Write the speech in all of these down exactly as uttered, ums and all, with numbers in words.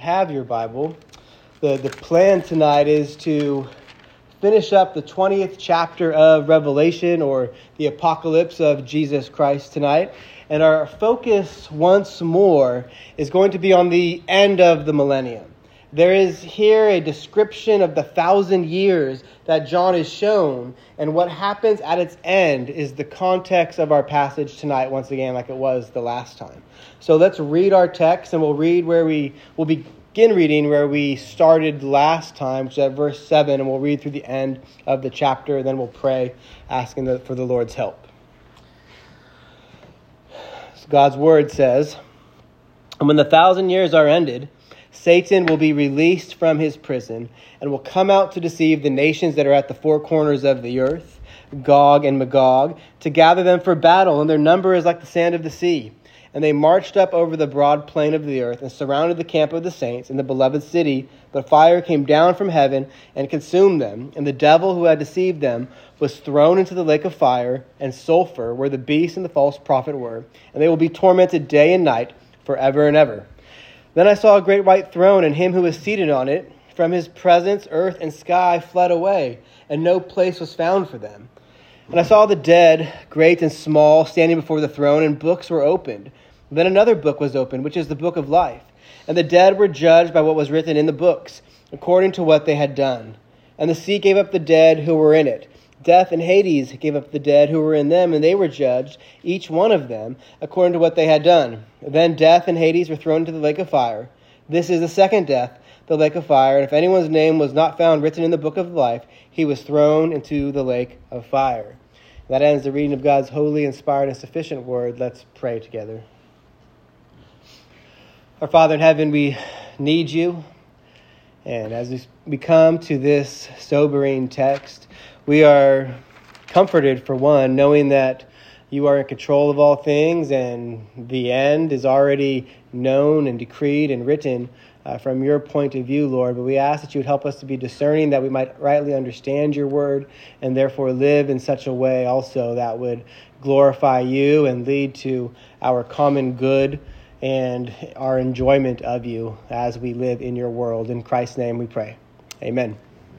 Have your Bible. The, the plan tonight is to finish up the twentieth chapter of Revelation, or the apocalypse of Jesus Christ tonight. And our focus once more is going to be on the end of the millennium. There is here a description of the thousand years that John is shown, and what happens at its end is the context of our passage tonight, once again, like it was the last time. So let's read our text, and we'll read where we will begin reading where we started last time, which is at verse seven, and we'll read through the end of the chapter, and then we'll pray, asking the, for the Lord's help. So God's word says, "And when the thousand years are ended, Satan will be released from his prison and will come out to deceive the nations that are at the four corners of the earth, Gog and Magog, to gather them for battle, and their number is like the sand of the sea. And they marched up over the broad plain of the earth and surrounded the camp of the saints and the beloved city. But fire came down from heaven and consumed them. And the devil who had deceived them was thrown into the lake of fire and sulfur, where the beast and the false prophet were. And they will be tormented day and night forever and ever. Then I saw a great white throne and him who was seated on it. From his presence, earth and sky fled away, and no place was found for them. And I saw the dead, great and small, standing before the throne, and books were opened. Then another book was opened, which is the book of life. And the dead were judged by what was written in the books, according to what they had done. And the sea gave up the dead who were in it. Death and Hades gave up the dead who were in them, and they were judged, each one of them, according to what they had done. Then death and Hades were thrown into the lake of fire. This is the second death, the lake of fire. And if anyone's name was not found written in the book of life, he was thrown into the lake of fire." That ends the reading of God's holy, inspired, and sufficient word. Let's pray together. Our Father in heaven, we need you. And as we come to this sobering text, we are comforted, for one, knowing that you are in control of all things and the end is already known and decreed and written uh, from your point of view, Lord. But we ask that you would help us to be discerning, that we might rightly understand your word and therefore live in such a way also that would glorify you and lead to our common good and our enjoyment of you as we live in your world. In Christ's name we pray. Amen.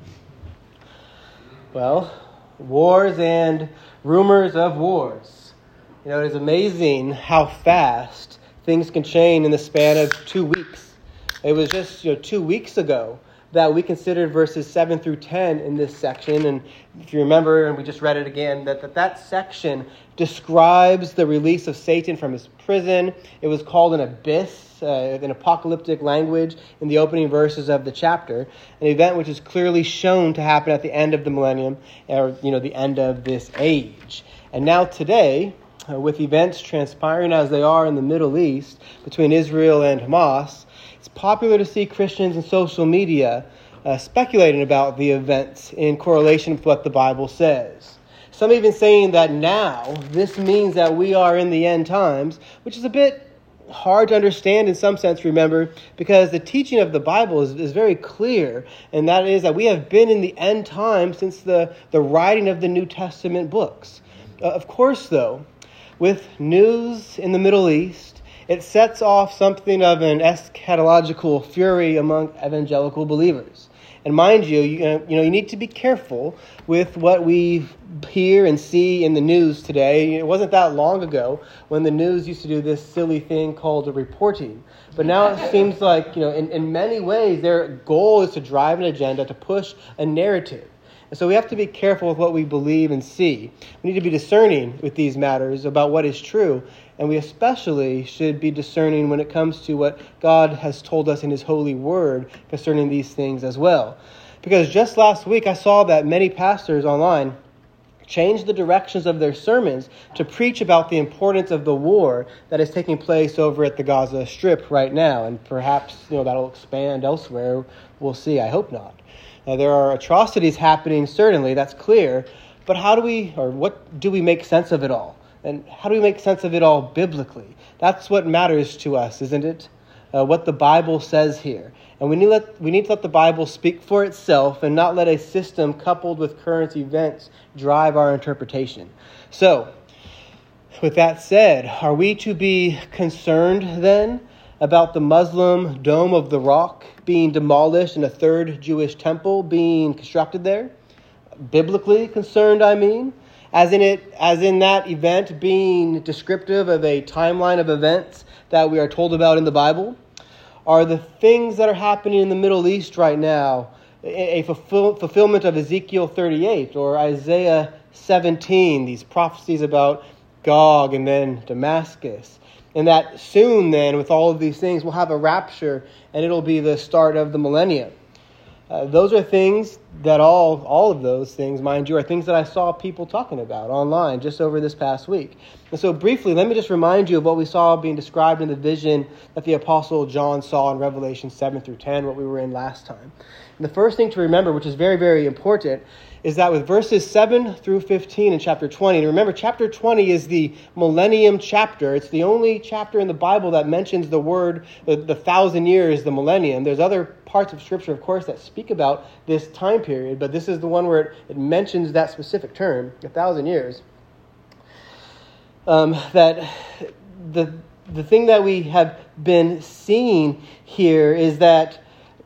Well, wars and rumors of wars. You know, it is amazing how fast things can change in the span of two weeks. It was just, you know, two weeks ago that we considered verses seven through ten in this section. And if you remember, and we just read it again, that that, that section describes the release of Satan from his prison. It was called an abyss, uh, in apocalyptic language, in the opening verses of the chapter. An event which is clearly shown to happen at the end of the millennium, or, you know, the end of this age. And now today, uh, with events transpiring as they are in the Middle East, between Israel and Hamas, it's popular to see Christians in social media uh, speculating about the events in correlation with what the Bible says. Some even saying that now this means that we are in the end times, which is a bit hard to understand in some sense, remember, because the teaching of the Bible is, is very clear, and that is that we have been in the end times since the, the writing of the New Testament books. Uh, of course, though, with news in the Middle East, it sets off something of an eschatological fury among evangelical believers. And mind you, you know, you know, you need to be careful with what we hear and see in the news today. It wasn't that long ago when the news used to do this silly thing called a reporting. But now it seems like, you know, in, in many ways, their goal is to drive an agenda, to push a narrative. And so we have to be careful with what we believe and see. We need to be discerning with these matters about what is true. And we especially should be discerning when it comes to what God has told us in his holy word concerning these things as well. Because just last week I saw that many pastors online changed the directions of their sermons to preach about the importance of the war that is taking place over at the Gaza Strip right now. And perhaps, you know, that'll expand elsewhere. We'll see. I hope not. Now, there are atrocities happening, certainly, that's clear. But how do we, or what do we make sense of it all? And how do we make sense of it all biblically? That's what matters to us, isn't it? Uh, what the Bible says here. And we need, let, we need to let the Bible speak for itself and not let a system coupled with current events drive our interpretation. So, with that said, are we to be concerned then about the Muslim Dome of the Rock being demolished and a third Jewish temple being constructed there. Biblically concerned, I mean, as in it, as in that event being descriptive of a timeline of events that we are told about in the Bible. Are the things that are happening in the Middle East right now a fulfill, fulfillment of Ezekiel thirty-eight or Isaiah seventeen, these prophecies about Gog and then Damascus? And that soon then, with all of these things, we'll have a rapture and it'll be the start of the millennium. Uh, those are things that all, all of those things, mind you, are things that I saw people talking about online just over this past week. And so briefly, let me just remind you of what we saw being described in the vision that the Apostle John saw in Revelation seven through ten, what we were in last time. And the first thing to remember, which is very, very important, is that with verses seven through fifteen in chapter twenty, and remember, chapter twenty is the millennium chapter. It's the only chapter in the Bible that mentions the word, the, the thousand years, the millennium. There's other parts of Scripture, of course, that speak about this time period, but this is the one where it, it mentions that specific term, a thousand years. Um, that the the thing that we have been seeing here is that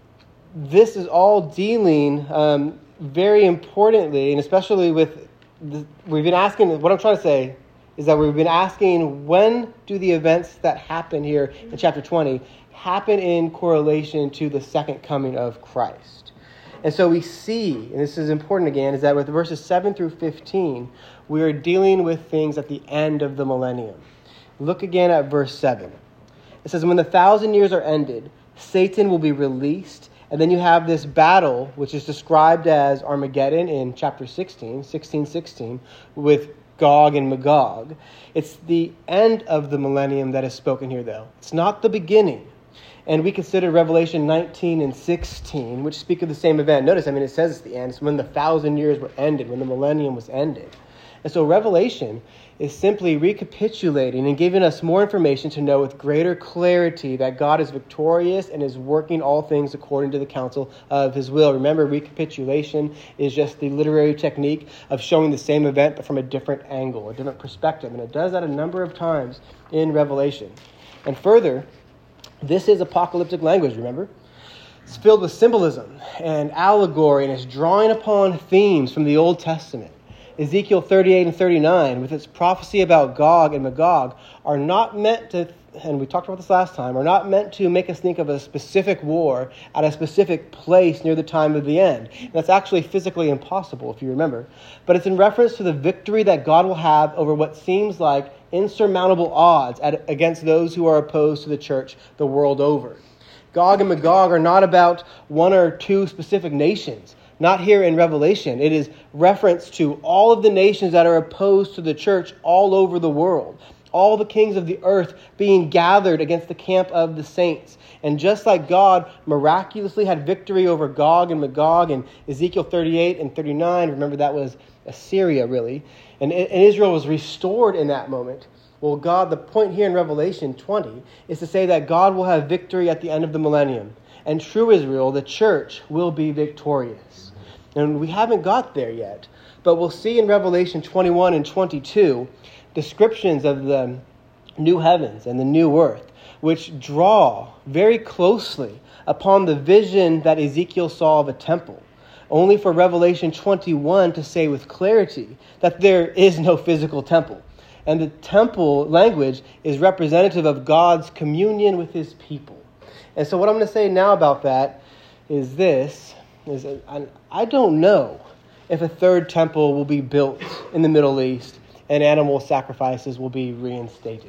this is all dealing um, very importantly, and especially with, the, we've been asking, what I'm trying to say is that we've been asking, when do the events that happen here in chapter twenty happen in correlation to the second coming of Christ? And so we see, and this is important again, is that with verses seven through fifteen, we are dealing with things at the end of the millennium. Look again at verse seven. It says, when the thousand years are ended, Satan will be released. And then you have this battle, which is described as Armageddon in chapter sixteen, sixteen sixteen, with Gog and Magog. It's the end of the millennium that is spoken here, though. It's not the beginning. And we consider Revelation nineteen and sixteen, which speak of the same event. Notice, I mean, it says it's the end. It's when the thousand years were ended, when the millennium was ended. And so Revelation is simply recapitulating and giving us more information to know with greater clarity that God is victorious and is working all things according to the counsel of his will. Remember, recapitulation is just the literary technique of showing the same event but from a different angle, a different perspective. And it does that a number of times in Revelation. And further, this is apocalyptic language, remember? It's filled with symbolism and allegory, and it's drawing upon themes from the Old Testament. Ezekiel thirty-eight and thirty-nine, with its prophecy about Gog and Magog, are not meant to, and we talked about this last time, are not meant to make us think of a specific war at a specific place near the time of the end. And that's actually physically impossible, if you remember. But it's in reference to the victory that God will have over what seems like insurmountable odds at, against those who are opposed to the church the world over. Gog and Magog are not about one or two specific nations. Not here in Revelation. It is reference to all of the nations that are opposed to the church all over the world. All the kings of the earth being gathered against the camp of the saints. And just like God miraculously had victory over Gog and Magog in Ezekiel thirty-eight and thirty-nine, remember that was Assyria really, and, and Israel was restored in that moment. Well, God, the point here in Revelation twenty is to say that God will have victory at the end of the millennium. And true Israel, the church, will be victorious. And we haven't got there yet. But we'll see in Revelation twenty-one and twenty-two descriptions of the new heavens and the new earth, which draw very closely upon the vision that Ezekiel saw of a temple. Only for Revelation twenty-one to say with clarity that there is no physical temple. And the temple language is representative of God's communion with his people. And so what I'm going to say now about that is this, is I don't know if a third temple will be built in the Middle East and animal sacrifices will be reinstated.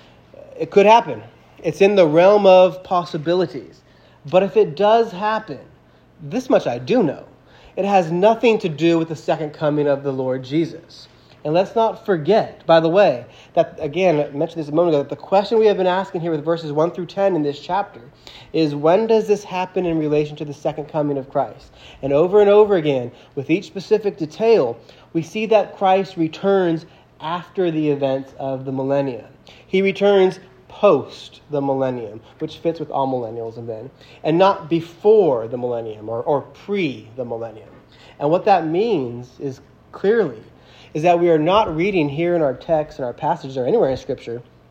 It could happen. It's in the realm of possibilities. But if it does happen, this much I do know. It has nothing to do with the second coming of the Lord Jesus. And let's not forget, by the way, that, again, I mentioned this a moment ago, that the question we have been asking here with verses one through ten in this chapter is, when does this happen in relation to the second coming of Christ? And over and over again, with each specific detail, we see that Christ returns after the events of the millennium. He returns post the millennium, which fits with all millennialism then, and not before the millennium or, or pre the millennium. And what that means is clearly is that we are not reading here in our text and our passages or anywhere in Scripture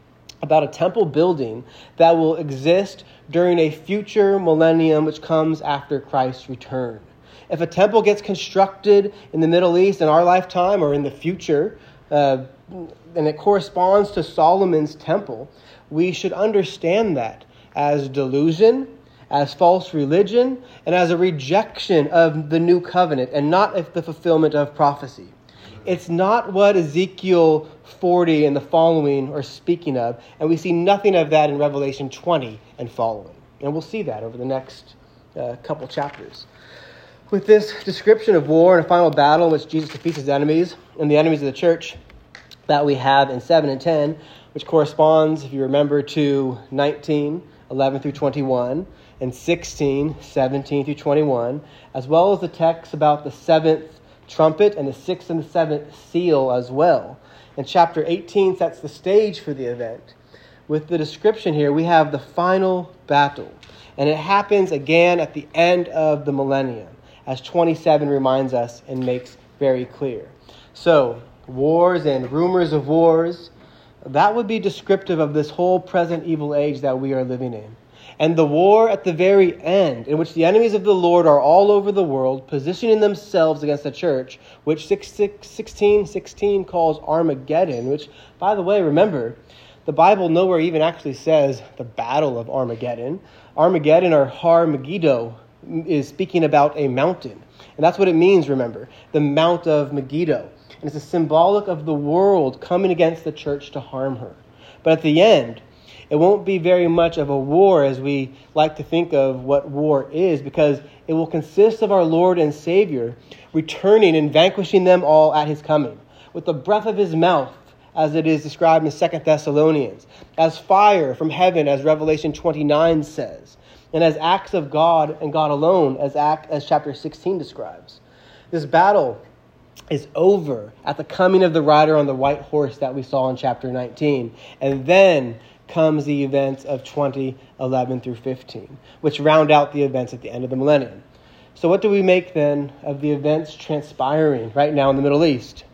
about a temple building that will exist during a future millennium which comes after Christ's return. If a temple gets constructed in the Middle East in our lifetime or in the future, uh, and it corresponds to Solomon's temple, we should understand that as delusion, as false religion, and as a rejection of the new covenant, and not as the fulfillment of prophecy. It's not what Ezekiel forty and the following are speaking of, and we see nothing of that in Revelation twenty and following. And we'll see that over the next uh, couple chapters. With this description of war and a final battle in which Jesus defeats his enemies and the enemies of the church that we have in seven and ten, which corresponds, if you remember, to nineteen, eleven through twenty-one, and sixteen, seventeen through twenty-one, as well as the text about the seventh trumpet and the sixth and the seventh seal as well. And chapter eighteen sets the stage for the event. With the description here, we have the final battle. And it happens again at the end of the millennium, as twenty-seven reminds us and makes very clear. So, wars and rumors of wars, that would be descriptive of this whole present evil age that we are living in. And the war at the very end, in which the enemies of the Lord are all over the world, positioning themselves against the church, which sixteen sixteen calls Armageddon, which, by the way, remember, the Bible nowhere even actually says the battle of Armageddon. Armageddon, or Har Megiddo, is speaking about a mountain. And that's what it means, remember, the Mount of Megiddo. And it's a symbolic of the world coming against the church to harm her. But at the end, it won't be very much of a war as we like to think of what war is, because it will consist of our Lord and Savior returning and vanquishing them all at his coming, with the breath of his mouth, as it is described in Second Thessalonians, as fire from heaven, as Revelation twenty-nine says, and as acts of God and God alone, as act as chapter sixteen describes. This battle is over at the coming of the rider on the white horse that we saw in chapter nineteen. And then comes the events of twenty eleven through fifteen, which round out the events at the end of the millennium. So what do we make then of the events transpiring right now in the Middle East?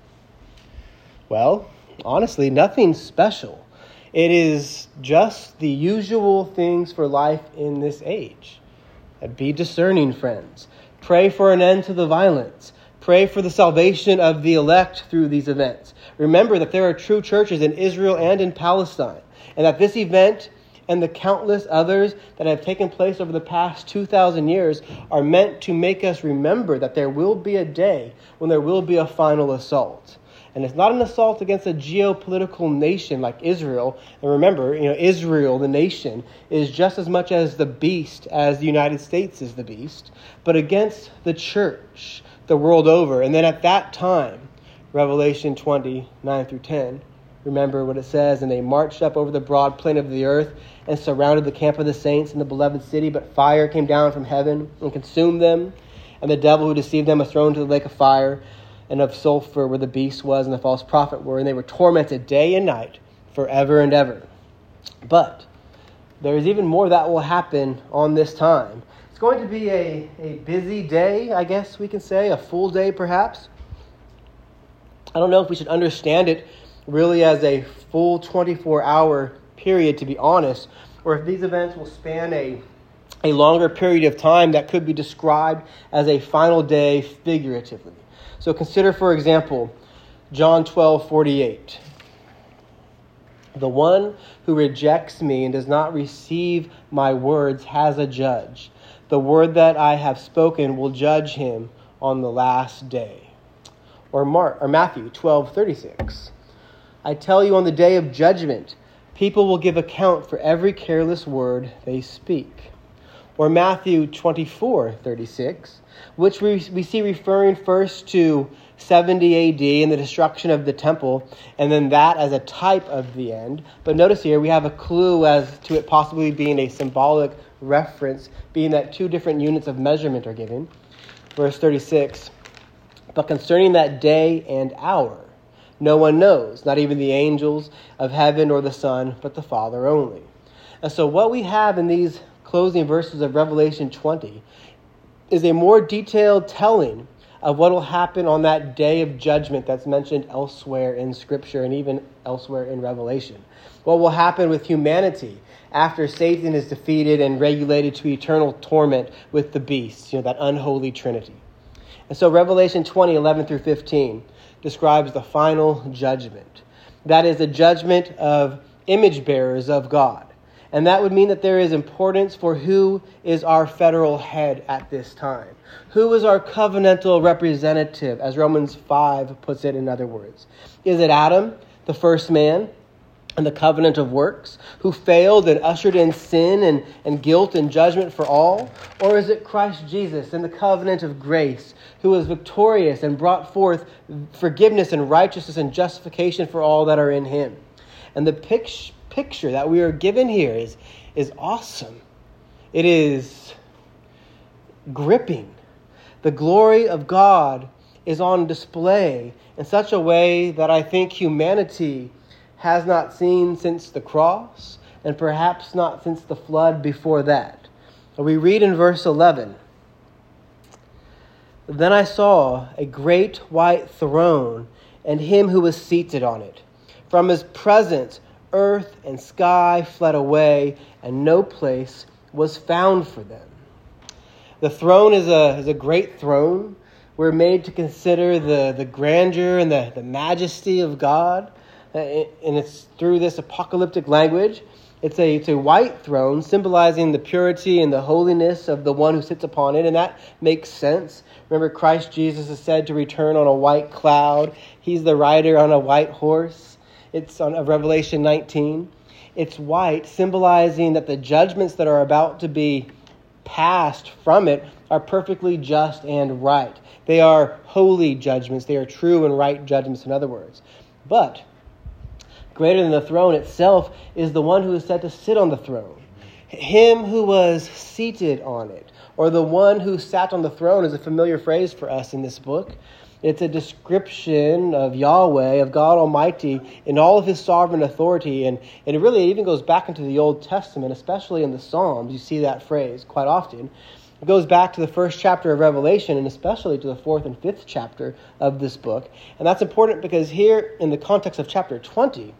Well, honestly, nothing special. It is just the usual things for life in this age. Be discerning, friends. Pray for an end to the violence. Pray for the salvation of the elect through these events. Remember that there are true churches in Israel and in Palestine, and that this event and the countless others that have taken place over the past two thousand years are meant to make us remember that there will be a day when there will be a final assault. And it's not an assault against a geopolitical nation like Israel. And remember, you know, Israel, the nation, is just as much as the beast as the United States is the beast, but against the church the world over. And then at that time, Revelation twenty, nine through ten, remember what it says, and they marched up over the broad plain of the earth and surrounded the camp of the saints in the beloved city, but fire came down from heaven and consumed them, and the devil who deceived them was thrown into the lake of fire and of sulfur, where the beast was and the false prophet were, and they were tormented day and night forever and ever. But there is even more that will happen on this time. It's going to be a, a busy day, I guess we can say, a full day perhaps. I don't know if we should understand it really as a full twenty-four hour period, to be honest, or if these events will span a, a longer period of time that could be described as a final day figuratively. So consider, for example, John twelve forty-eight. The one who rejects me and does not receive my words has a judge. The word that I have spoken will judge him on the last day. Or Mark, or Matthew twelve thirty-six. I tell you, on the day of judgment, people will give account for every careless word they speak. Or Matthew twenty-four thirty-six, which we, we see referring first to seventy A D and the destruction of the temple, and then that as a type of the end. But notice here we have a clue as to it possibly being a symbolic reference, being that two different units of measurement are given. Verse thirty-six, but concerning that day and hour, no one knows, not even the angels of heaven or the Son, but the Father only. And so what we have in these closing verses of Revelation twenty is a more detailed telling of what will happen on that day of judgment that's mentioned elsewhere in Scripture and even elsewhere in Revelation. What will happen with humanity after Satan is defeated and regulated to eternal torment with the beast, you know, that unholy trinity. And so Revelation twenty, eleven through fifteen describes the final judgment. That is the judgment of image bearers of God. And that would mean that there is importance for who is our federal head at this time. Who is our covenantal representative, as Romans five puts it in other words. Is it Adam, the first man, and the covenant of works, who failed and ushered in sin and, and guilt and judgment for all? Or is it Christ Jesus and the covenant of grace, who was victorious and brought forth forgiveness and righteousness and justification for all that are in him? And the picture picture that we are given here is, is awesome. It is gripping. The glory of God is on display in such a way that I think humanity has not seen since the cross, and perhaps not since the flood before that. We read in verse eleven, "Then I saw a great white throne and him who was seated on it. From his presence earth and sky fled away, and no place was found for them." The throne is a, is a great throne. We're made to consider the, the grandeur and the, the majesty of God. And it's through this apocalyptic language. It's a, it's a white throne symbolizing the purity and the holiness of the one who sits upon it. And that makes sense. Remember, Christ Jesus is said to return on a white cloud. He's the rider on a white horse. It's on Revelation nineteen. It's white, symbolizing that the judgments that are about to be passed from it are perfectly just and right. They are holy judgments. They are true and right judgments, in other words. But greater than the throne itself is the one who is said to sit on the throne. Him who was seated on it, or the one who sat on the throne, is a familiar phrase for us in this book. It's a description of Yahweh, of God Almighty, in all of his sovereign authority. And, and it really even goes back into the Old Testament, especially in the Psalms. You see that phrase quite often. It goes back to the first chapter of Revelation, and especially to the fourth and fifth chapter of this book. And that's important because here, in the context of chapter twenty,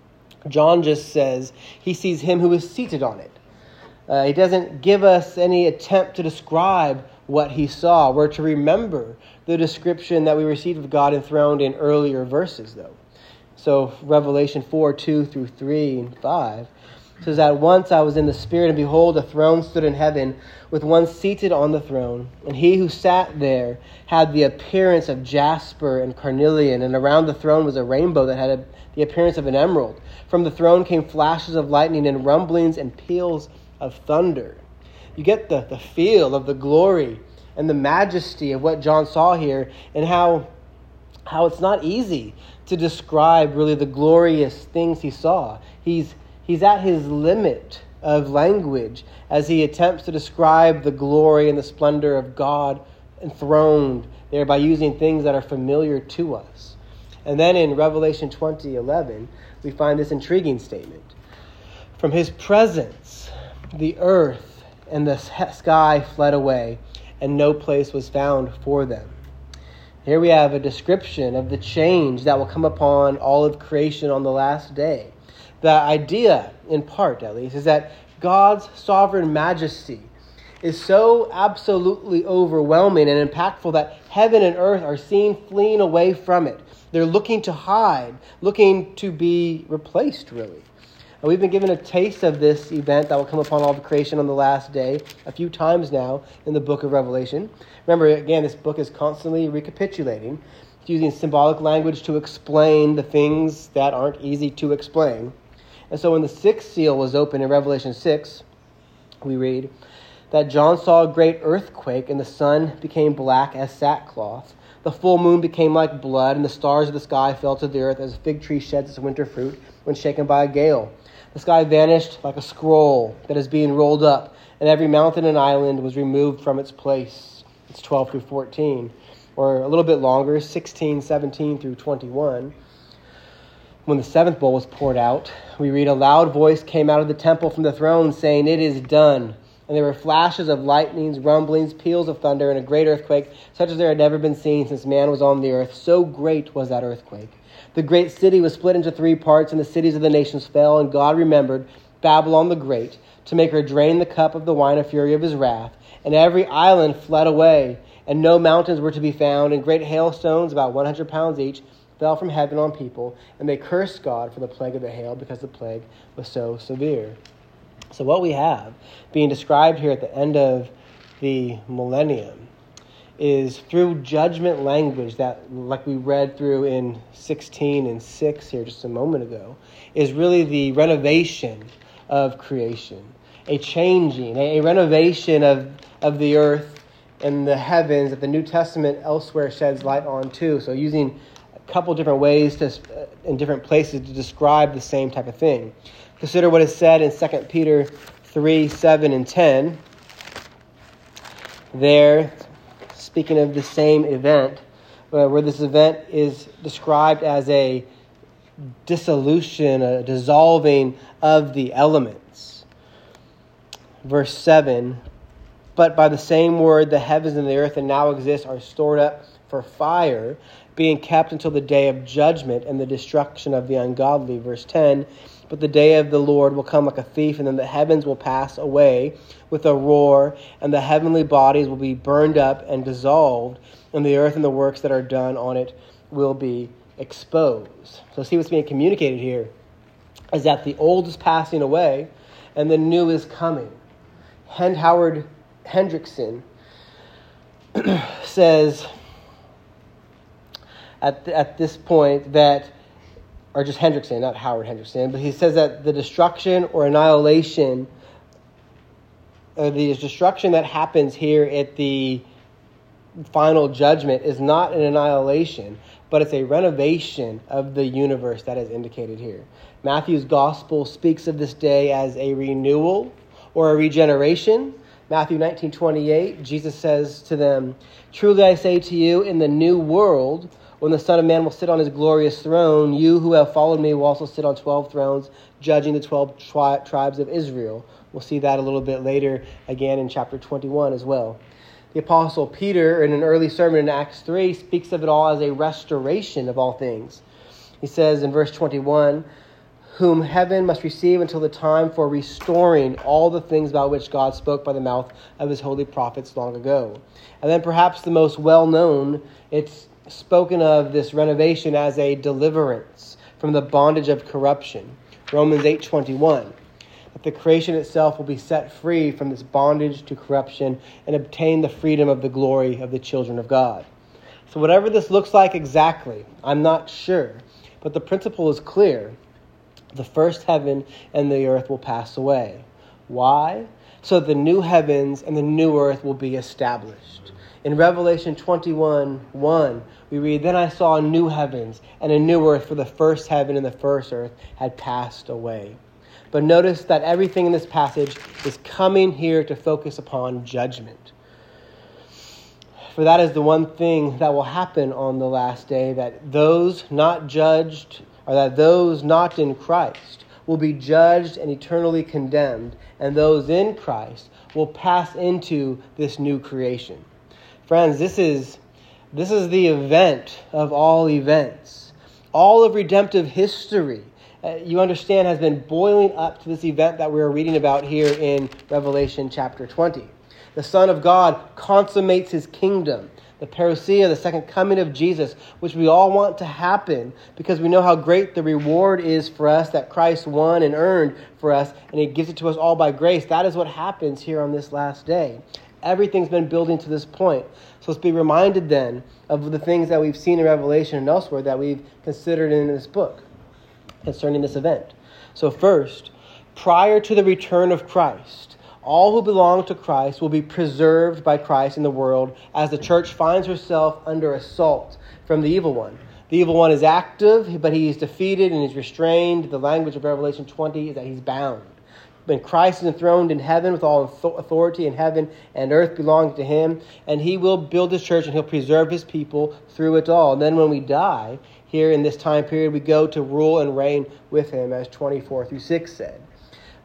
John just says he sees him who is seated on it. Uh, he doesn't give us any attempt to describe what he saw. We're to remember the description that we received of God enthroned in earlier verses, though. So Revelation four, two through three and five says, "At once I was in the Spirit, and behold, a throne stood in heaven, with one seated on the throne. And he who sat there had the appearance of jasper and carnelian, and around the throne was a rainbow that had a, the appearance of an emerald. From the throne came flashes of lightning and rumblings and peals of thunder." You get the, the feel of the glory and the majesty of what John saw here, and how, how it's not easy to describe really the glorious things he saw. He's, he's at his limit of language as he attempts to describe the glory and the splendor of God enthroned there by using things that are familiar to us. And then in Revelation twenty eleven, we find this intriguing statement. "From his presence, the earth and the sky fled away, and no place was found for them." Here we have a description of the change that will come upon all of creation on the last day. The idea, in part at least, is that God's sovereign majesty is so absolutely overwhelming and impactful that heaven and earth are seen fleeing away from it. They're looking to hide, looking to be replaced, really. And we've been given a taste of this event that will come upon all of creation on the last day a few times now in the book of Revelation. Remember, again, this book is constantly recapitulating. It's using symbolic language to explain the things that aren't easy to explain. And so when the sixth seal was opened in Revelation six, we read that John saw a great earthquake, and the sun became black as sackcloth. The full moon became like blood, and the stars of the sky fell to the earth as a fig tree sheds its winter fruit when shaken by a gale. The sky vanished like a scroll that is being rolled up, and every mountain and island was removed from its place. It's twelve through fourteen, or a little bit longer, sixteen, seventeen through twenty-one. When the seventh bowl was poured out, we read, "A loud voice came out of the temple from the throne saying, 'It is done.' And there were flashes of lightnings, rumblings, peals of thunder, and a great earthquake, such as there had never been seen since man was on the earth. So great was that earthquake. The great city was split into three parts, and the cities of the nations fell, and God remembered Babylon the Great, to make her drain the cup of the wine of fury of his wrath. And every island fled away, and no mountains were to be found, and great hailstones, about one hundred pounds each, fell from heaven on people, and they cursed God for the plague of the hail, because the plague was so severe. So what we have being described here at the end of the millennium is through judgment language that, like we read through in sixteen and six here just a moment ago, is really the renovation of creation, a changing, a, a renovation of, of the earth and the heavens that the New Testament elsewhere sheds light on too. So using a couple different ways to, uh, in different places to describe the same type of thing. Consider what is said in Second Peter three, seven, and ten. There, speaking of the same event, uh, where this event is described as a dissolution, a dissolving of the elements. Verse seven, but by the same word, the heavens and the earth that now exist are stored up for fire, being kept until the day of judgment and the destruction of the ungodly. Verse ten, but the day of the Lord will come like a thief, and then the heavens will pass away with a roar, and the heavenly bodies will be burned up and dissolved, and the earth and the works that are done on it will be exposed. So see what's being communicated here is that the old is passing away, and the new is coming. Hen Howard Hendrickson says at, at this point that, or just Hendrickson, not Howard Hendrickson, but he says that the destruction or annihilation, or the destruction that happens here at the final judgment is not an annihilation, but it's a renovation of the universe that is indicated here. Matthew's gospel speaks of this day as a renewal or a regeneration. Matthew nineteen twenty-eight, Jesus says to them, truly I say to you, in the new world, when the Son of Man will sit on his glorious throne, you who have followed me will also sit on twelve thrones, judging the twelve tri- tribes of Israel. We'll see that a little bit later, again in chapter twenty-one as well. The Apostle Peter, in an early sermon in Acts three, speaks of it all as a restoration of all things. He says in verse twenty-one, whom heaven must receive until the time for restoring all the things about which God spoke by the mouth of his holy prophets long ago. And then perhaps the most well-known, it's spoken of this renovation as a deliverance from the bondage of corruption. Romans eight twenty-one. That the creation itself will be set free from this bondage to corruption and obtain the freedom of the glory of the children of God. So whatever this looks like exactly, I'm not sure. But the principle is clear. The first heaven and the earth will pass away. Why? So that the new heavens and the new earth will be established. In Revelation twenty-one one, we read, then I saw new heavens and a new earth, for the first heaven and the first earth had passed away. But notice that everything in this passage is coming here to focus upon judgment. For that is the one thing that will happen on the last day, that those not judged, or that those not in Christ will be judged and eternally condemned, and those in Christ will pass into this new creation. Friends, this is, this is the event of all events. All of redemptive history, uh, you understand, has been boiling up to this event that we're reading about here in Revelation chapter twenty. The Son of God consummates his kingdom. The parousia, the second coming of Jesus, which we all want to happen because we know how great the reward is for us that Christ won and earned for us, and he gives it to us all by grace. That is what happens here on this last day. Everything's been building to this point. So let's be reminded then of the things that we've seen in Revelation and elsewhere that we've considered in this book concerning this event. So first, prior to the return of Christ, all who belong to Christ will be preserved by Christ in the world as the church finds herself under assault from the evil one. The evil one is active, but he is defeated and is restrained. The language of Revelation twenty is that he's bound. When Christ is enthroned in heaven with all authority in heaven and earth belonging to him, and he will build his church and he'll preserve his people through it all. And then when we die, here in this time period, we go to rule and reign with him, as twenty-four through six said.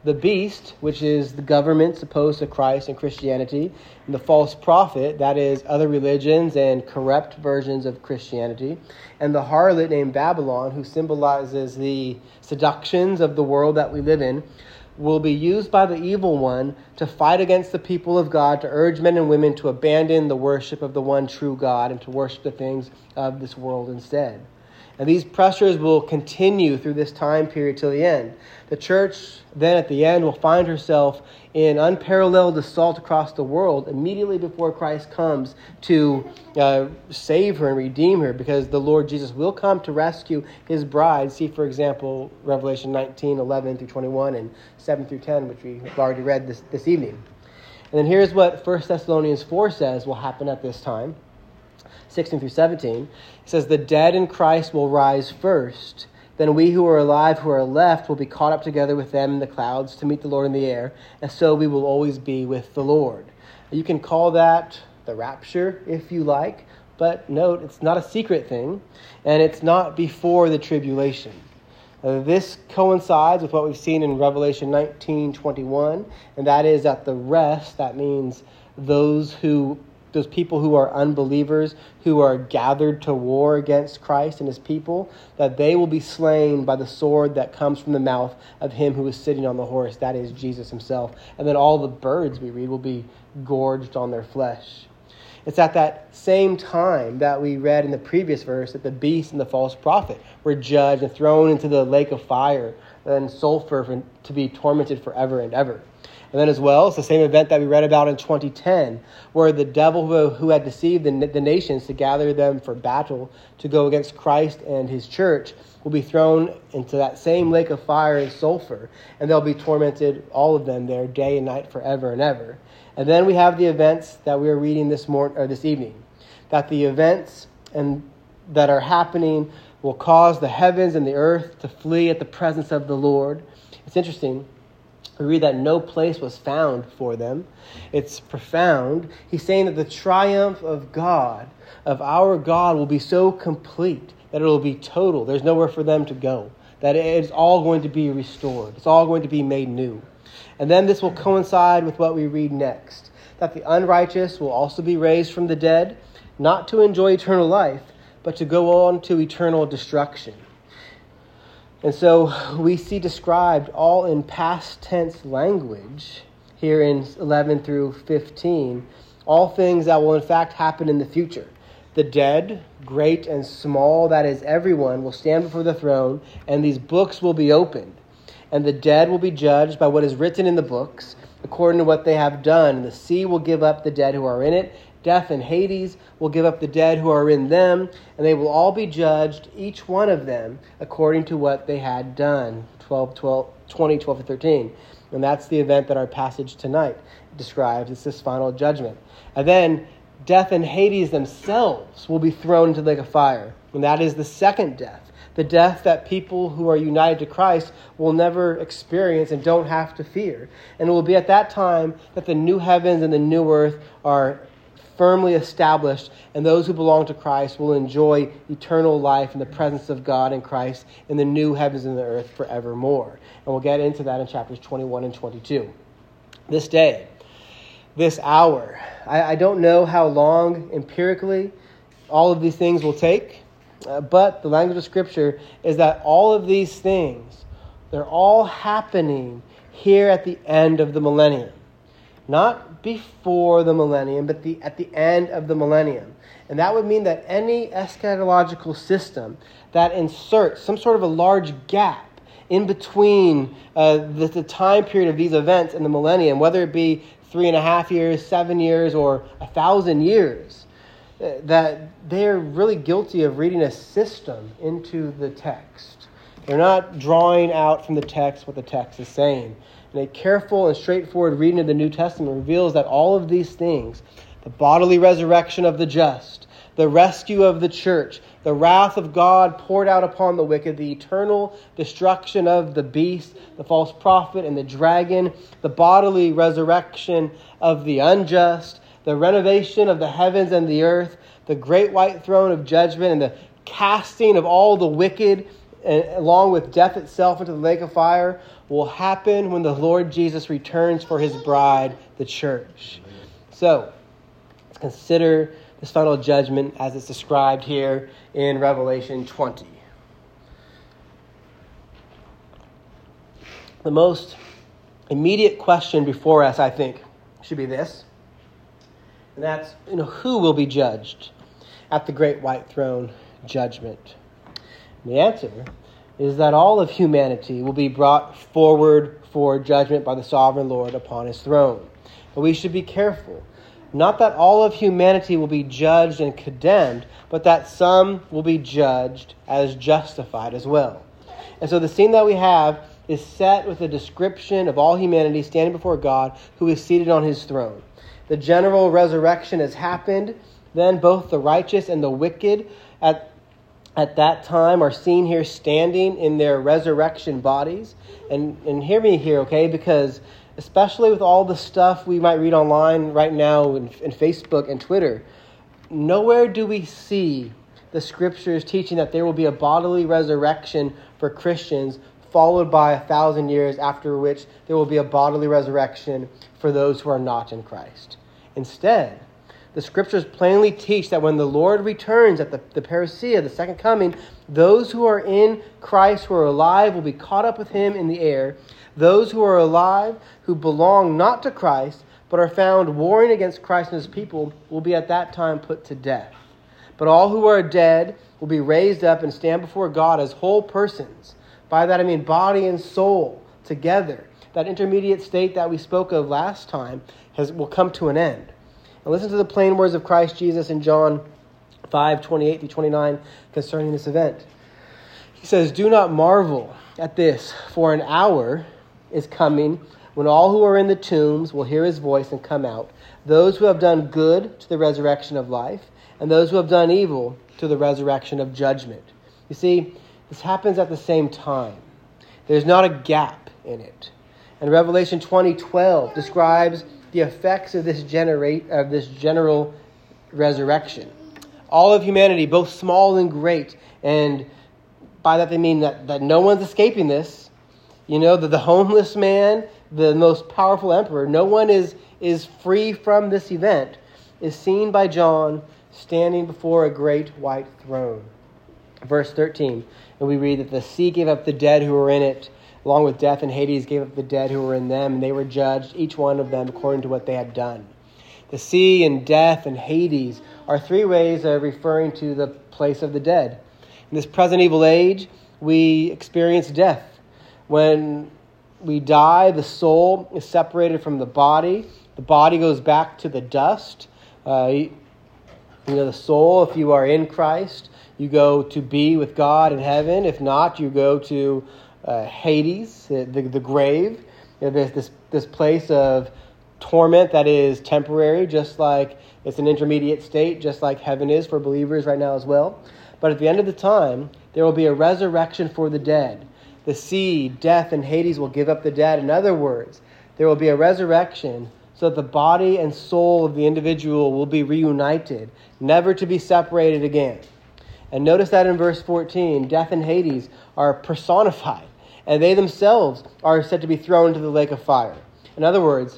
the beast, which is the government opposed to Christ and Christianity, and the false prophet, that is other religions and corrupt versions of Christianity, and the harlot named Babylon, who symbolizes the seductions of the world that we live in, will be used by the evil one to fight against the people of God, to urge men and women to abandon the worship of the one true God and to worship the things of this world instead. And these pressures will continue through this time period till the end. The church then at the end will find herself in unparalleled assault across the world immediately before Christ comes to uh, save her and redeem her, because the Lord Jesus will come to rescue his bride. See, for example, Revelation nineteen, eleven through twenty-one and seven through ten, which we've already read this, this evening. And then here's what First Thessalonians four says will happen at this time. sixteen through seventeen, it says, "The dead in Christ will rise first. Then we who are alive, who are left, will be caught up together with them in the clouds to meet the Lord in the air, and so we will always be with the Lord." You can call that the rapture if you like, but note, it's not a secret thing, and it's not before the tribulation. Uh, this coincides with what we've seen in Revelation nineteen twenty-one, and that is that the rest, that means those who Those people who are unbelievers, who are gathered to war against Christ and his people, that they will be slain by the sword that comes from the mouth of him who is sitting on the horse, that is Jesus himself. And then all the birds we read will be gorged on their flesh. It's at that same time that we read in the previous verse that the beast and the false prophet were judged and thrown into the lake of fire and sulfur for, to be tormented forever and ever. And then as well, it's the same event that we read about in twenty ten, where the devil who, who had deceived the, the nations to gather them for battle to go against Christ and his church will be thrown into that same lake of fire and sulfur, and they'll be tormented, all of them there, day and night forever and ever. And then we have the events that we are reading this morning or this evening, that the events and that are happening will cause the heavens and the earth to flee at the presence of the Lord. It's interesting. We read that no place was found for them. It's profound. He's saying that the triumph of God, of our God, will be so complete that it will be total. There's nowhere for them to go. That it's all going to be restored. It's all going to be made new. And then this will coincide with what we read next, that the unrighteous will also be raised from the dead, not to enjoy eternal life, but to go on to eternal destruction. And so we see described all in past tense language here in eleven through fifteen, all things that will in fact happen in the future. The dead, great and small, that is everyone, will stand before the throne, and these books will be opened. And the dead will be judged by what is written in the books, according to what they have done. And the sea will give up the dead who are in it. Death and Hades will give up the dead who are in them, and they will all be judged, each one of them, according to what they had done. twelve, twelve, twenty, twelve to thirteen. And that's the event that our passage tonight describes. It's this final judgment. And then death and Hades themselves will be thrown into the lake of fire. And that is the second death. The death that people who are united to Christ will never experience and don't have to fear. And it will be at that time that the new heavens and the new earth are firmly established, and those who belong to Christ will enjoy eternal life in the presence of God and Christ in the new heavens and the earth forevermore. And we'll get into that in chapters twenty-one and twenty-two. This day, this hour, I, I don't know how long empirically all of these things will take, uh, but the language of Scripture is that all of these things, they're all happening here at the end of the millennium. Not before the millennium, but the at the end of the millennium. And that would mean that any eschatological system that inserts some sort of a large gap in between uh, the, the time period of these events and the millennium, whether it be three and a half years, seven years, or a thousand years, uh, that they're really guilty of reading a system into the text. They're not drawing out from the text what the text is saying. And a careful and straightforward reading of the New Testament reveals that all of these things, the bodily resurrection of the just, the rescue of the church, the wrath of God poured out upon the wicked, the eternal destruction of the beast, the false prophet, and the dragon, the bodily resurrection of the unjust, the renovation of the heavens and the earth, the great white throne of judgment, and the casting of all the wicked, and along with death itself, into the lake of fire, will happen when the Lord Jesus returns for his bride, the church. So, let's consider this final judgment as it's described here in Revelation twenty. The most immediate question before us, I think, should be this. And that's, you know, who will be judged at the great white throne judgment? And the answer is that all of humanity will be brought forward for judgment by the sovereign Lord upon his throne. But we should be careful. Not that all of humanity will be judged and condemned, but that some will be judged as justified as well. And so the scene that we have is set with a description of all humanity standing before God, who is seated on his throne. The general resurrection has happened. Then both the righteous and the wicked at, at that time are seen here standing in their resurrection bodies. And, and hear me here, okay? Because especially with all the stuff we might read online right now in, in Facebook and Twitter, nowhere do we see the scriptures teaching that there will be a bodily resurrection for Christians, followed by a thousand years, after which there will be a bodily resurrection for those who are not in Christ. Instead, the scriptures plainly teach that when the Lord returns at the, the parousia, the second coming, those who are in Christ, who are alive, will be caught up with him in the air. Those who are alive, who belong not to Christ, but are found warring against Christ and his people, will be at that time put to death. But all who are dead will be raised up and stand before God as whole persons. By that I mean body and soul together. That intermediate state that we spoke of last time has will come to an end. And listen to the plain words of Christ Jesus in John five, twenty-eight through twenty-nine concerning this event. He says, "Do not marvel at this, for an hour is coming when all who are in the tombs will hear his voice and come out, those who have done good to the resurrection of life, and those who have done evil to the resurrection of judgment." You see, this happens at the same time. There's not a gap in it. And Revelation twenty twelve describes the effects of this generate of this general resurrection. All of humanity, both small and great, and by that they mean that, that no one's escaping this. You know, the, the homeless man, the most powerful emperor, no one is, is free from this event, is seen by John standing before a great white throne. Verse thirteen, and we read that the sea gave up the dead who were in it, along with death, and Hades gave up the dead who were in them, and they were judged, each one of them according to what they had done. The sea and death and Hades are three ways of referring to the place of the dead. In this present evil age, we experience death. When we die, the soul is separated from the body. The body goes back to the dust. Uh, you know, the soul, if you are in Christ, you go to be with God in heaven. If not, you go to uh, Hades, the, the, the grave. You know, there's this, this place of torment that is temporary, just like it's an intermediate state, just like heaven is for believers right now as well. But at the end of the time, there will be a resurrection for the dead. The sea, death, and Hades will give up the dead. In other words, there will be a resurrection so that the body and soul of the individual will be reunited, never to be separated again. And notice that in verse fourteen, death and Hades are personified, and they themselves are said to be thrown into the lake of fire. In other words,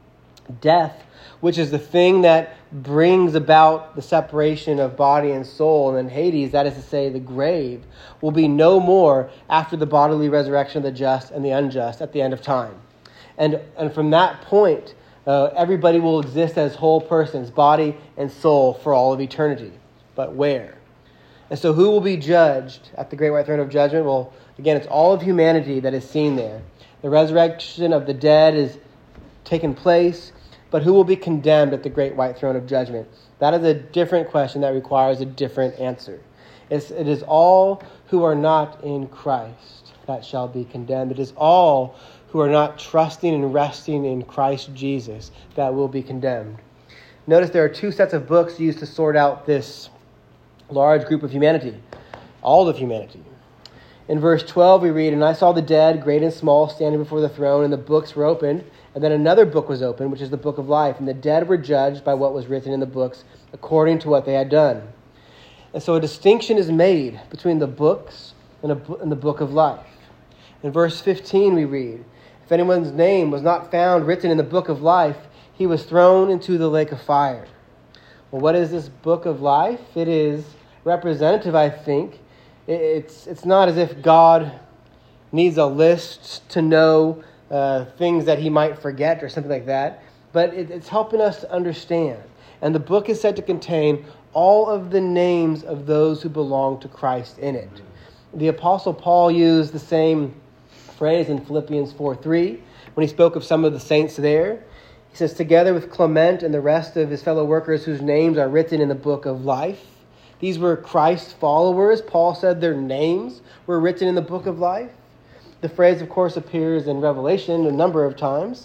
death, which is the thing that brings about the separation of body and soul, and then Hades, that is to say, the grave, will be no more after the bodily resurrection of the just and the unjust at the end of time. And, and from that point, uh, everybody will exist as whole persons, body and soul, for all of eternity. But where? And so who will be judged at the great white throne of judgment? Well, again, it's all of humanity that is seen there. The resurrection of the dead is taken place, but who will be condemned at the great white throne of judgment? That is a different question that requires a different answer. It's, it is all who are not in Christ that shall be condemned. It is all who are not trusting and resting in Christ Jesus that will be condemned. Notice there are two sets of books used to sort out this large group of humanity, all of humanity. In verse twelve we read, "And I saw the dead, great and small, standing before the throne, and the books were opened. And then another book was opened, which is the book of life. And the dead were judged by what was written in the books, according to what they had done." And so a distinction is made between the books and, a, and the book of life. In verse fifteen we read, if anyone's name was not found written in the book of life, he was thrown into the lake of fire. Well, what is this book of life? It is representative, I think. It's, it's not as if God needs a list to know uh, things that he might forget or something like that, but it, it's helping us to understand. And the book is said to contain all of the names of those who belong to Christ in it. The Apostle Paul used the same phrase in Philippians four three when he spoke of some of the saints there. He says, together with Clement and the rest of his fellow workers whose names are written in the book of life. These were Christ followers. Paul said their names were written in the book of life. The phrase, of course, appears in Revelation a number of times.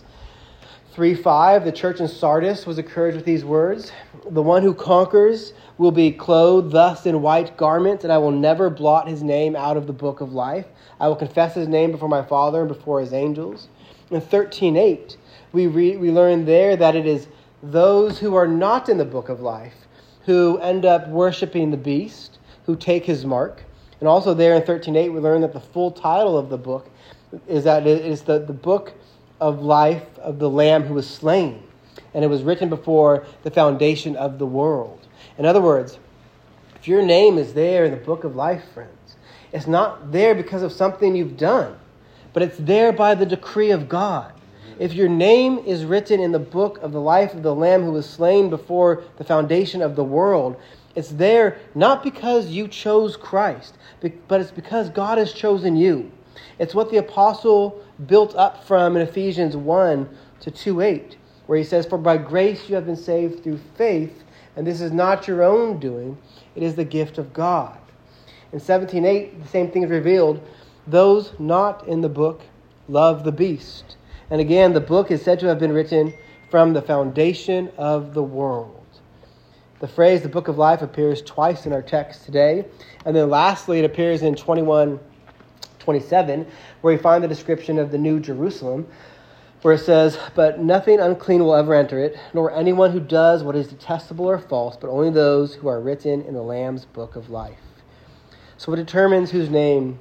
three five, the church in Sardis was encouraged with these words. The one who conquers will be clothed thus in white garments, and I will never blot his name out of the book of life. I will confess his name before my Father and before his angels. In thirteen eight, we read, we learn there that it is those who are not in the book of life who end up worshiping the beast, who take his mark. And also there in thirteen eight, we learn that the full title of the book is that it is the, the book of life of the Lamb who was slain. And it was written before the foundation of the world. In other words, if your name is there in the book of life, friends, it's not there because of something you've done, but it's there by the decree of God. If your name is written in the book of the life of the Lamb who was slain before the foundation of the world, it's there not because you chose Christ, but it's because God has chosen you. It's what the apostle built up from in Ephesians one to two eight, where he says, for by grace you have been saved through faith, and this is not your own doing, it is the gift of God. In seventeen eight, the same thing is revealed. Those not in the book love the beast. And again, the book is said to have been written from the foundation of the world. The phrase, the book of life, appears twice in our text today. And then lastly, it appears in twenty-one twenty-seven, where we find the description of the New Jerusalem, where it says, but nothing unclean will ever enter it, nor anyone who does what is detestable or false, but only those who are written in the Lamb's book of life. So what determines whose name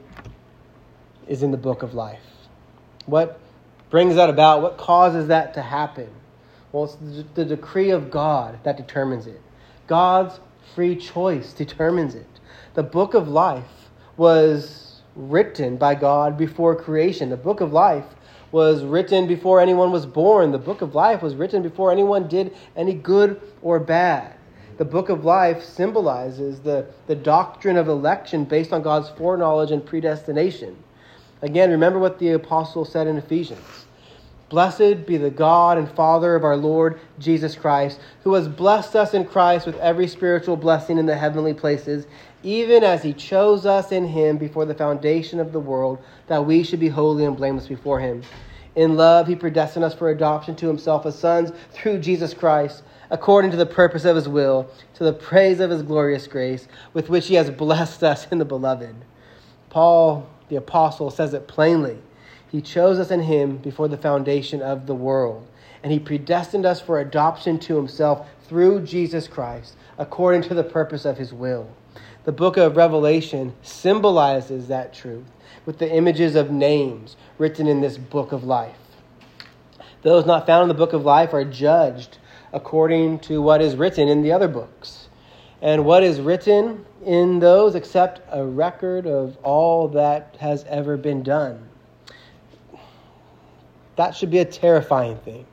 is in the book of life? What brings that about? What causes that to happen? Well, it's the, the decree of God that determines it. God's free choice determines it. The book of life was written by God before creation. The book of life was written before anyone was born. The book of life was written before anyone did any good or bad. The book of life symbolizes the, the doctrine of election based on God's foreknowledge and predestination. Again, remember what the apostle said in Ephesians. Blessed be the God and Father of our Lord Jesus Christ, who has blessed us in Christ with every spiritual blessing in the heavenly places, even as he chose us in him before the foundation of the world, that we should be holy and blameless before him. In love, he predestined us for adoption to himself as sons through Jesus Christ, according to the purpose of his will, to the praise of his glorious grace, with which he has blessed us in the beloved. Paul, the apostle, says it plainly. He chose us in him before the foundation of the world, and he predestined us for adoption to himself through Jesus Christ, according to the purpose of his will. The book of Revelation symbolizes that truth with the images of names written in this book of life. Those not found in the book of life are judged according to what is written in the other books. And what is written in those except a record of all that has ever been done? That should be a terrifying thing.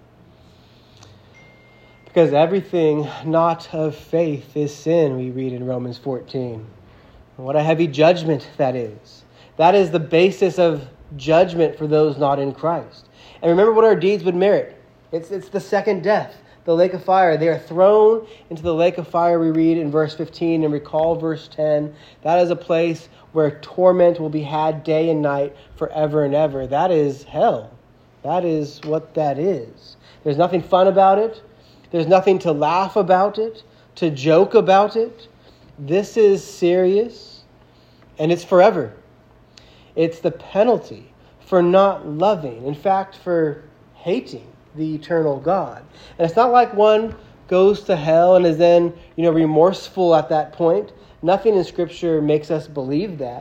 Because everything not of faith is sin, we read in Romans fourteen. What a heavy judgment that is. That is the basis of judgment for those not in Christ. And remember what our deeds would merit. It's, it's the second death, the lake of fire. They are thrown into the lake of fire, we read in verse fifteen, and recall verse ten. That is a place where torment will be had day and night forever and ever. That is hell. That is what that is. There's nothing fun about it. There's nothing to laugh about it, to joke about it. This is serious, and it's forever. It's the penalty for not loving, in fact, for hating the eternal God. And it's not like one goes to hell and is then, you know, remorseful at that point. Nothing in Scripture makes us believe that.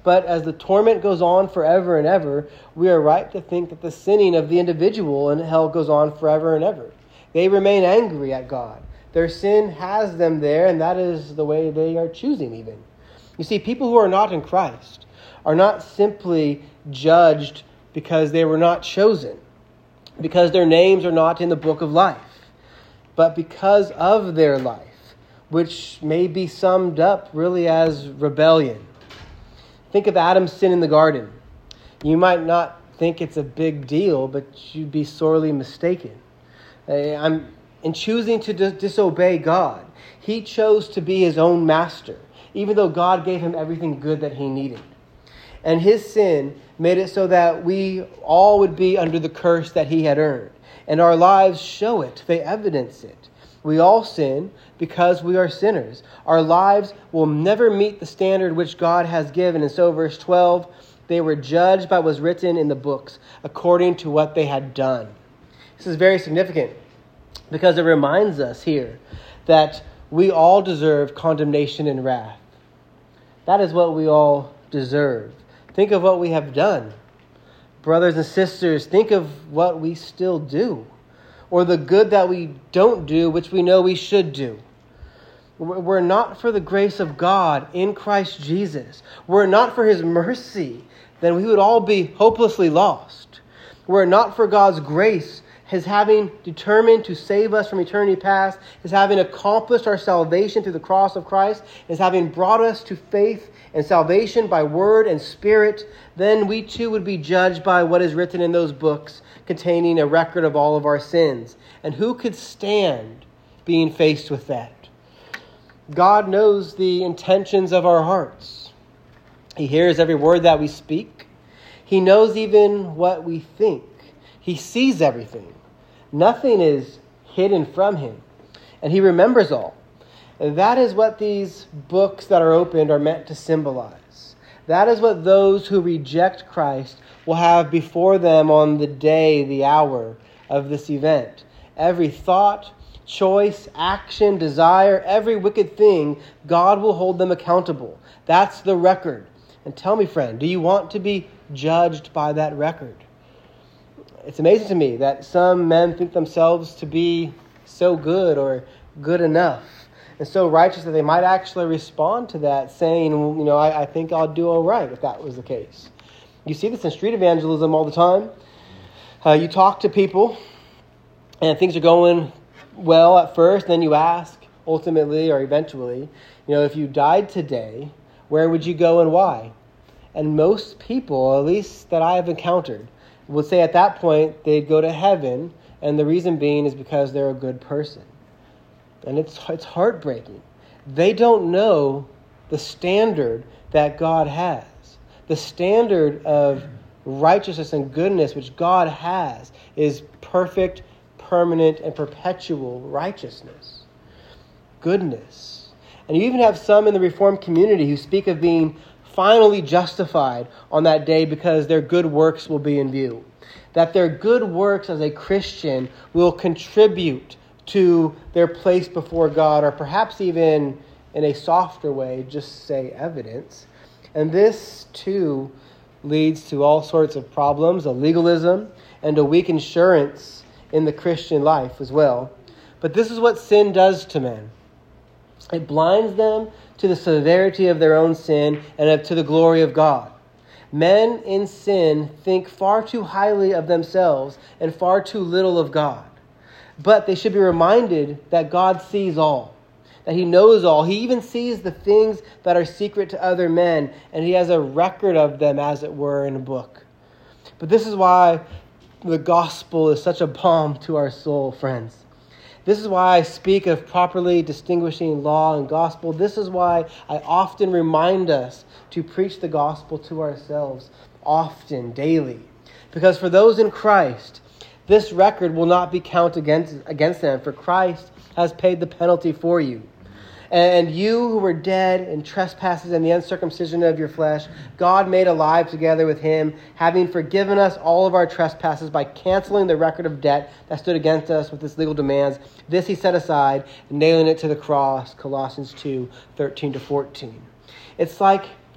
But as the torment goes on forever and ever, we are right to think that the sinning of the individual in hell goes on forever and ever. They remain angry at God. Their sin has them there, and that is the way they are choosing even. You see, people who are not in Christ are not simply judged because they were not chosen, because their names are not in the book of life, but because of their life, which may be summed up really as rebellion. Think of Adam's sin in the garden. You might not think it's a big deal, but you'd be sorely mistaken. I'm in choosing to dis- disobey God. He chose to be his own master, even though God gave him everything good that he needed. And his sin made it so that we all would be under the curse that he had earned. And our lives show it. They evidence it. We all sin because we are sinners. Our lives will never meet the standard which God has given. And so verse twelve, they were judged by what was written in the books according to what they had done. This is very significant because it reminds us here that we all deserve condemnation and wrath. That is what we all deserve. Think of what we have done. Brothers and sisters, think of what we still do, or the good that we don't do, which we know we should do. Were it not for the grace of God in Christ Jesus, were it not for his mercy, then we would all be hopelessly lost. Were it not for God's grace, his having determined to save us from eternity past, his having accomplished our salvation through the cross of Christ, his having brought us to faith and salvation by word and spirit, then we too would be judged by what is written in those books containing a record of all of our sins. And who could stand being faced with that? God knows the intentions of our hearts. He hears every word that we speak. He knows even what we think. He sees everything. Nothing is hidden from him. And he remembers all. And that is what these books that are opened are meant to symbolize. That is what those who reject Christ will have before them on the day, the hour of this event. Every thought, choice, action, desire, every wicked thing, God will hold them accountable. That's the record. And tell me, friend, do you want to be judged by that record? It's amazing to me that some men think themselves to be so good or good enough and so righteous that they might actually respond to that saying, well, you know, I, I think I'll do all right if that was the case. You see this in street evangelism all the time. Uh, you talk to people and things are going well at first, then you ask ultimately or eventually, you know, if you died today, where would you go and why? And most people, at least that I have encountered, would say at that point they'd go to heaven, and the reason being is because they're a good person. And it's it's heartbreaking. They don't know the standard that God has. The standard of righteousness and goodness which God has is perfect, permanent, and perpetual righteousness. Goodness. And you even have some in the Reformed community who speak of being finally justified on that day because their good works will be in view. That their good works as a Christian will contribute to their place before God, or perhaps even in a softer way, just say evidence. And this too leads to all sorts of problems, a legalism, and a weak assurance in the Christian life as well. But this is what sin does to men. It blinds them to the severity of their own sin and to the glory of God. Men in sin think far too highly of themselves and far too little of God. But they should be reminded that God sees all, that he knows all. He even sees the things that are secret to other men, and he has a record of them, as it were, in a book. But this is why the gospel is such a balm to our soul, friends. This is why I speak of properly distinguishing law and gospel. This is why I often remind us to preach the gospel to ourselves, often, daily. Because for those in Christ, this record will not be counted against, against them, for Christ has paid the penalty for you. And you who were dead in trespasses and the uncircumcision of your flesh, God made alive together with him, having forgiven us all of our trespasses by canceling the record of debt that stood against us with its legal demands. This he set aside, nailing it to the cross, Colossians two, thirteen to fourteen. It's like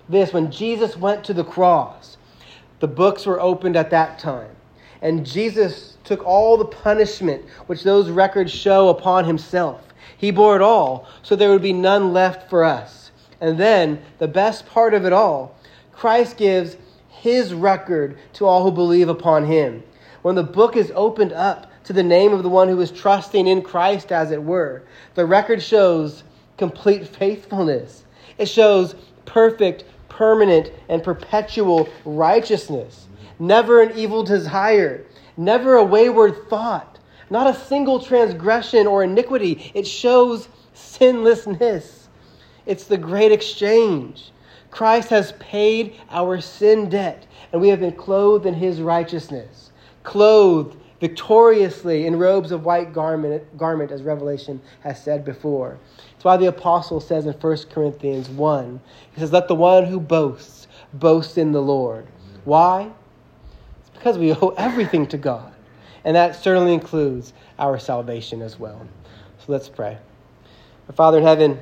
this. When Jesus went to the cross, the books were opened at that time. And Jesus took all the punishment which those records show upon himself. He bore it all, so there would be none left for us. And then, the best part of it all, Christ gives his record to all who believe upon him. When the book is opened up to the name of the one who is trusting in Christ, as it were, the record shows complete faithfulness. It shows perfect, permanent, and perpetual righteousness. Never an evil desire, never a wayward thought, not a single transgression or iniquity. It shows sinlessness. It's the great exchange. Christ has paid our sin debt, and we have been clothed in his righteousness, clothed victoriously in robes of white garment, garment, as Revelation has said before. That's why the apostle says in First Corinthians one, he says, let the one who boasts, boast in the Lord. Why? It's because we owe everything to God. And that certainly includes our salvation as well. So let's pray. Our Father in heaven,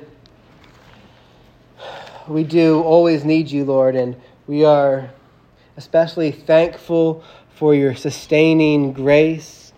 we do always need you, Lord, and we are especially thankful for your sustaining grace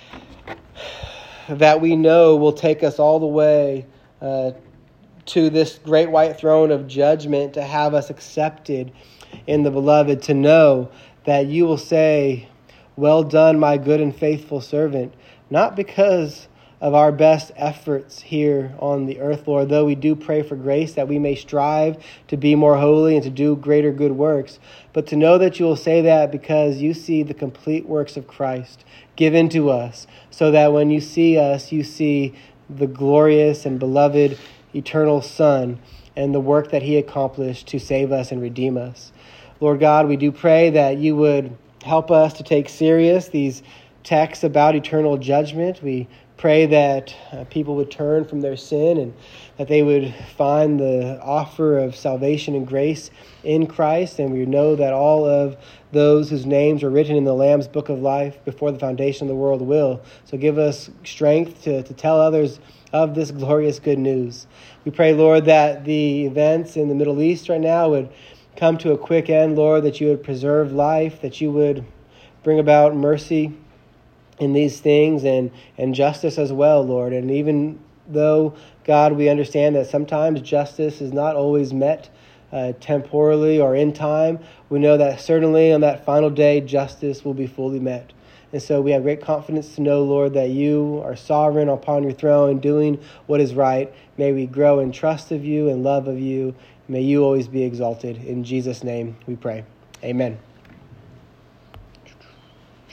that we know will take us all the way uh, to this great white throne of judgment, to have us accepted in the beloved, to know that you will say, well done, my good and faithful servant, not because of our best efforts here on the earth, Lord, though we do pray for grace that we may strive to be more holy and to do greater good works, but to know that you will say that because you see the complete works of Christ given to us, so that when you see us, you see the glorious and beloved eternal Son and the work that he accomplished to save us and redeem us. Lord God, we do pray that you would help us to take serious these texts about eternal judgment. We pray that uh, people would turn from their sin and that they would find the offer of salvation and grace in Christ. And we know that all of those whose names are written in the Lamb's book of life before the foundation of the world will. So give us strength to, to tell others of this glorious good news. We pray, Lord, that the events in the Middle East right now would come to a quick end, Lord, that you would preserve life, that you would bring about mercy in these things and, and justice as well, Lord. And even though, God, we understand that sometimes justice is not always met uh, temporally or in time, we know that certainly on that final day, justice will be fully met. And so we have great confidence to know, Lord, that you are sovereign upon your throne, doing what is right. May we grow in trust of you and love of you. May you always be exalted. In Jesus' name we pray. Amen.